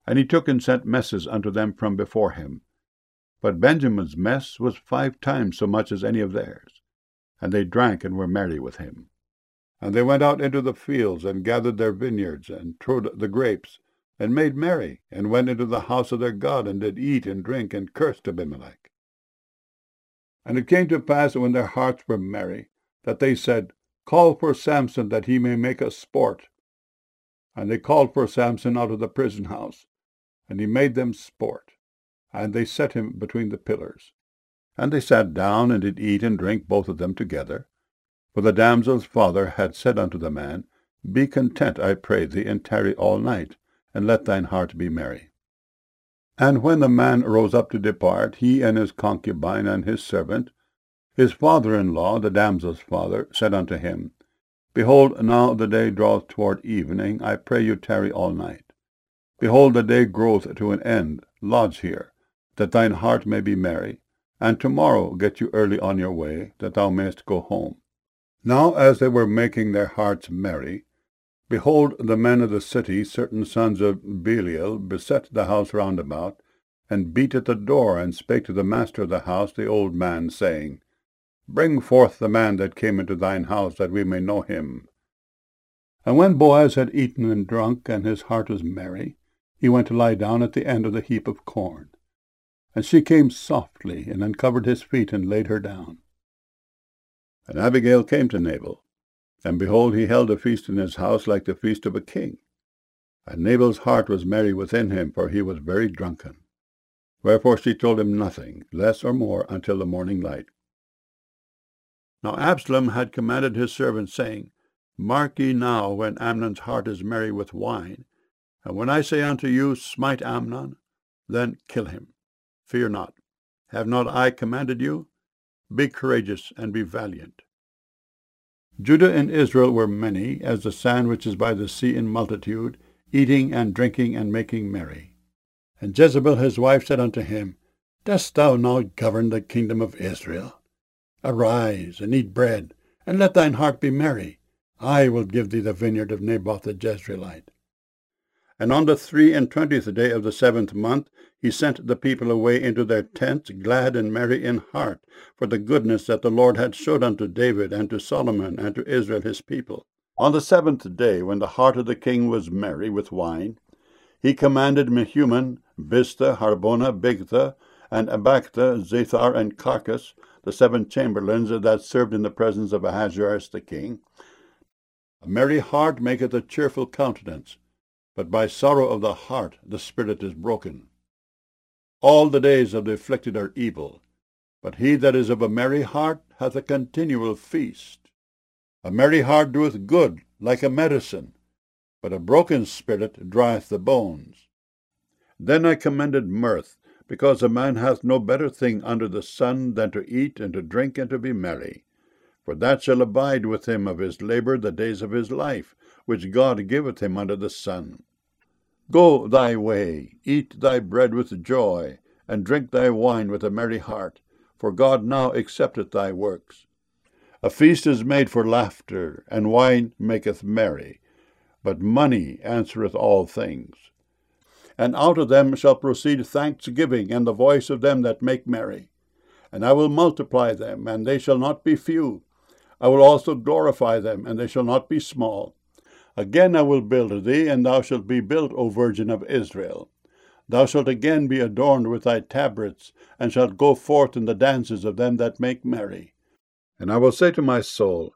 And he took and sent messes unto them from before him. But Benjamin's mess was 5 times so much as any of theirs. And they drank and were merry with him. And they went out into the fields, and gathered their vineyards, and trode the grapes, and made merry, and went into the house of their God, and did eat and drink, and cursed Abimelech. And it came to pass that when their hearts were merry, that they said, Call for Samson, that he may make us sport. And they called for Samson out of the prison house, and he made them sport, and they set him between the pillars. And they sat down, and did eat and drink both of them together. For the damsel's father had said unto the man, Be content, I pray thee, and tarry all night, and let thine heart be merry. And when the man rose up to depart, he and his concubine and his servant, his father-in-law, the damsel's father, said unto him, Behold, now the day draweth toward evening, I pray you tarry all night. Behold, the day groweth to an end, lodge here, that thine heart may be merry, and tomorrow get you early on your way, that thou mayest go home. Now as they were making their hearts merry, behold, the men of the city, certain sons of Belial, beset the house round about, and beat at the door, and spake to the master of the house, the old man, saying, Bring forth the man that came into thine house, that we may know him. And when Boaz had eaten and drunk, and his heart was merry, he went to lie down at the end of the heap of corn. And she came softly, and uncovered his feet, and laid her down. And Abigail came to Nabal, and behold, he held a feast in his house like the feast of a king. And Nabal's heart was merry within him, for he was very drunken. Wherefore she told him nothing, less or more, until the morning light. Now Absalom had commanded his servants, saying, Mark ye now when Amnon's heart is merry with wine, and when I say unto you, Smite Amnon, then kill him. Fear not. Have not I commanded you? Be courageous and be valiant. Judah and Israel were many, as the sand which is by the sea in multitude, eating and drinking and making merry. And Jezebel his wife said unto him, Dost thou now govern the kingdom of Israel? Arise, and eat bread, and let thine heart be merry. I will give thee the vineyard of Naboth the Jezreelite. And on the 23 day of the 7th month he sent the people away into their tents, glad and merry in heart, for the goodness that the Lord had showed unto David, and to Solomon, and to Israel his people. On the 7th day, when the heart of the king was merry with wine, he commanded Mehuman, Biztha, Harbona, Bigtha, and Abagtha, Zethar, and Carcas, the 7 chamberlains that served in the presence of Ahasuerus the king. A merry heart maketh a cheerful countenance, but by sorrow of the heart the spirit is broken. All the days of the afflicted are evil, but he that is of a merry heart hath a continual feast. A merry heart doeth good, like a medicine, but a broken spirit drieth the bones. Then I commended mirth, because a man hath no better thing under the sun than to eat and to drink and to be merry. For that shall abide with him of his labor the days of his life, which God giveth him under the sun. Go thy way, eat thy bread with joy, and drink thy wine with a merry heart, for God now accepteth thy works. A feast is made for laughter, and wine maketh merry, but money answereth all things. And out of them shall proceed thanksgiving, and the voice of them that make merry. And I will multiply them, and they shall not be few. I will also glorify them, and they shall not be small. Again I will build thee, and thou shalt be built, O Virgin of Israel. Thou shalt again be adorned with thy tabrets, and shalt go forth in the dances of them that make merry. And I will say to my soul,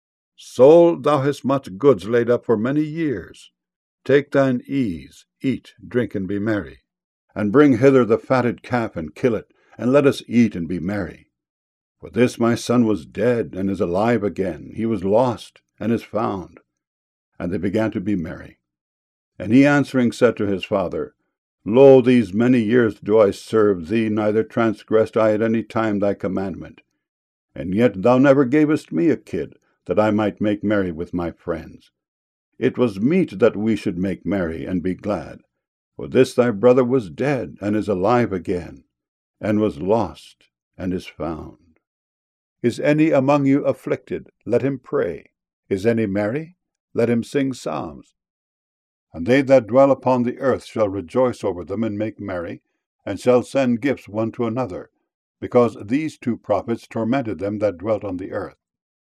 Soul, thou hast much goods laid up for many years. Take thine ease, eat, drink, and be merry. And bring hither the fatted calf, and kill it, and let us eat and be merry. For this my son was dead, and is alive again. He was lost, and is found. And they began to be merry. And he answering said to his father, Lo, these many years do I serve thee, neither transgressed I at any time thy commandment. And yet thou never gavest me a kid, that I might make merry with my friends. It was meet that we should make merry and be glad. For this thy brother was dead, and is alive again, and was lost, and is found. Is any among you afflicted? Let him pray. Is any merry? Let him sing psalms. And they that dwell upon the earth shall rejoice over them, and make merry, and shall send gifts one to another, because these two prophets tormented them that dwelt on the earth.